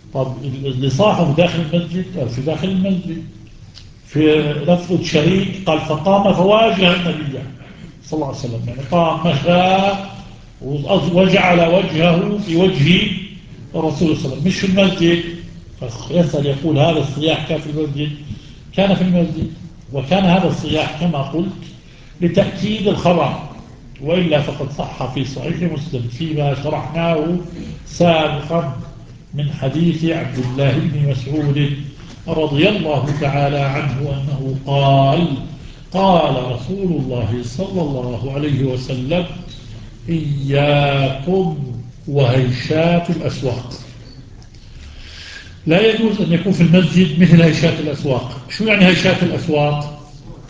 طب اللي صاحوا داخل المسجد قال في داخل المسجد. في لفظ شريك قال فقام فواجه النبي صلى الله عليه وسلم، يعني قام مشى وجعل وجهه في وجه الرسول صلى الله عليه وسلم، مش في المسجد. فيسأل يقول هذا الصياح كان في المسجد؟ كان في المسجد، وكان هذا الصياح كما قلت لتأكيد الخبر، وإلا فقد صح في صحيح مسلم فيما شرحناه سابقا من حديث عبد الله بن مسعود رضي الله تعالى عنه أنه قال: قال رسول الله صلى الله عليه وسلم: إياكم وهيشات الأسواق. لا يجوز أن يكون في المسجد مثل هيشات الأسواق. شو يعني هيشات الأسواق؟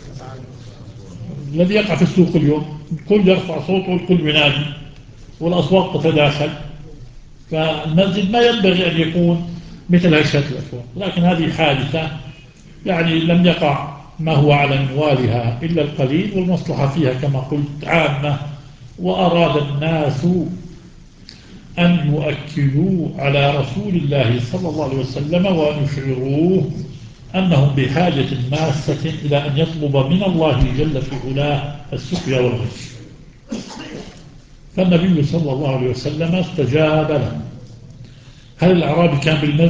الذي يقع في السوق اليوم، الكل يرفع صوته والكل ينادي والأسواق تتداخل. فالمسجد ما ينبغي أن يكون مثل هيشات الأسواق، لكن هذه حادثة يعني لم يقع ما هو على منوالها إلا القليل، والمصلحة فيها كما قلت عامة. وأراد الناس أن يؤكدوا على رسول الله صلى الله عليه وسلم وأن يشعروه أنهم بحاجة ماسة إلى أن يطلب من الله جل في علاه السقيا والغش. فالنبي صلى الله عليه وسلم استجاب له. هل الأعرابي كان بالمسجد؟